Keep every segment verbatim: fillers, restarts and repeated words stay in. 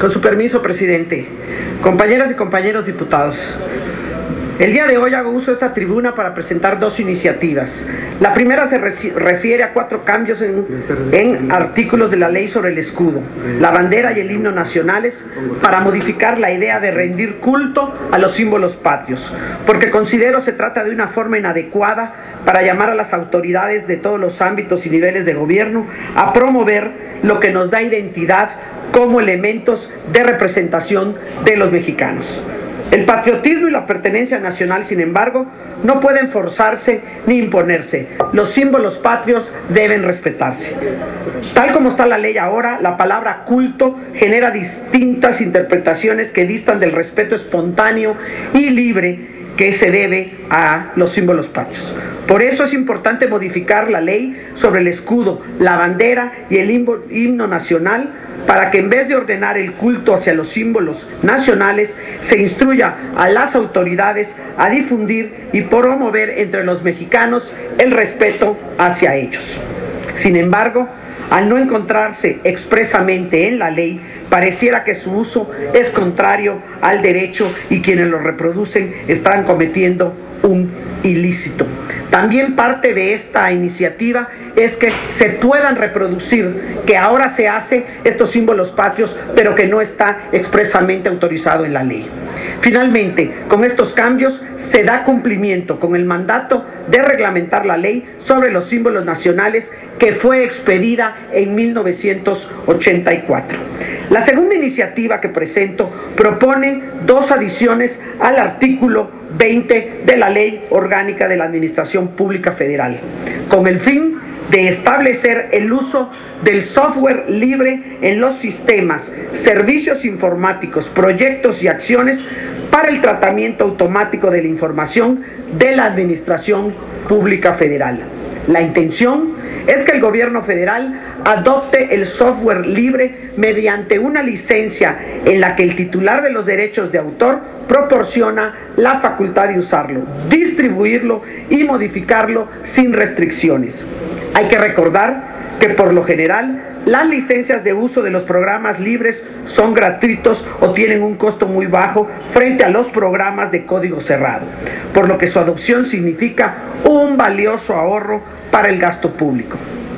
Con su permiso, presidente. Compañeras y compañeros diputados, el día de hoy hago uso de esta tribuna para presentar dos iniciativas. La primera se refiere a cuatro cambios en, en artículos de la ley sobre el escudo, la bandera y el himno nacionales para modificar la idea de rendir culto a los símbolos patrios, porque considero se trata de una forma inadecuada para llamar a las autoridades de todos los ámbitos y niveles de gobierno a promover lo que nos da identidad como elementos de representación de los mexicanos. El patriotismo y la pertenencia nacional, sin embargo, no pueden forzarse ni imponerse. Los símbolos patrios deben respetarse. Tal como está la ley ahora, la palabra culto genera distintas interpretaciones que distan del respeto espontáneo y libre que se debe a los símbolos patrios. Por eso es importante modificar la ley sobre el escudo, la bandera y el himno nacional, para que en vez de ordenar el culto hacia los símbolos nacionales, se instruya a las autoridades a difundir y promover entre los mexicanos el respeto hacia ellos. Sin embargo, al no encontrarse expresamente en la ley, pareciera que su uso es contrario al derecho y quienes lo reproducen están cometiendo un ilícito. También parte de esta iniciativa es que se puedan reproducir, que ahora se hace estos símbolos patrios, pero que no está expresamente autorizado en la ley. Finalmente, con estos cambios se da cumplimiento con el mandato de reglamentar la ley sobre los símbolos nacionales que fue expedida en mil novecientos ochenta y cuatro. La segunda iniciativa que presento propone dos adiciones al artículo veinte de la Ley Orgánica de la Administración Pública Federal, con el fin de establecer el uso del software libre en los sistemas, servicios informáticos, proyectos y acciones para el tratamiento automático de la información de la Administración Pública Federal. La intención es que el gobierno federal adopte el software libre mediante una licencia en la que el titular de los derechos de autor proporciona la facultad de usarlo, distribuirlo y modificarlo sin restricciones. Hay que recordar que por lo general las licencias de uso de los programas libres son gratuitos o tienen un costo muy bajo frente a los programas de código cerrado, por lo que su adopción significa un valioso ahorro para el gasto público.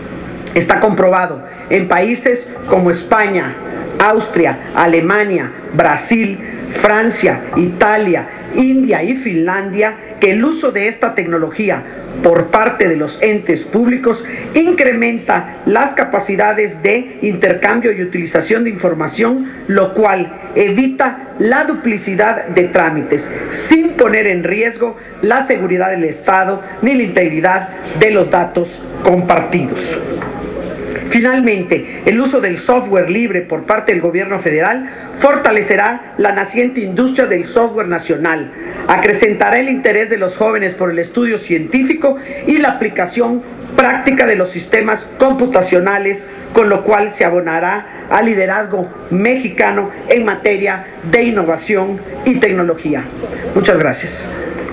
Está comprobado en países como España, Austria, Alemania, Brasil, Francia, Italia, India y Finlandia que el uso de esta tecnología por parte de los entes públicos incrementa las capacidades de intercambio y utilización de información, lo cual evita la duplicidad de trámites, sin poner en riesgo la seguridad del Estado ni la integridad de los datos compartidos. Finalmente, el uso del software libre por parte del gobierno federal fortalecerá la naciente industria del software nacional, acrecentará el interés de los jóvenes por el estudio científico y la aplicación práctica de los sistemas computacionales, con lo cual se abonará al liderazgo mexicano en materia de innovación y tecnología. Muchas gracias.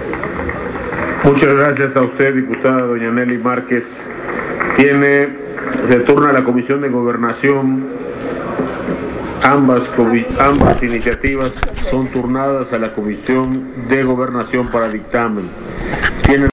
Muchas gracias a usted, diputada doña Nelly Márquez. Tiene... Se turna a la Comisión de Gobernación. Ambas, ambas iniciativas son turnadas a la Comisión de Gobernación para dictamen. Tienen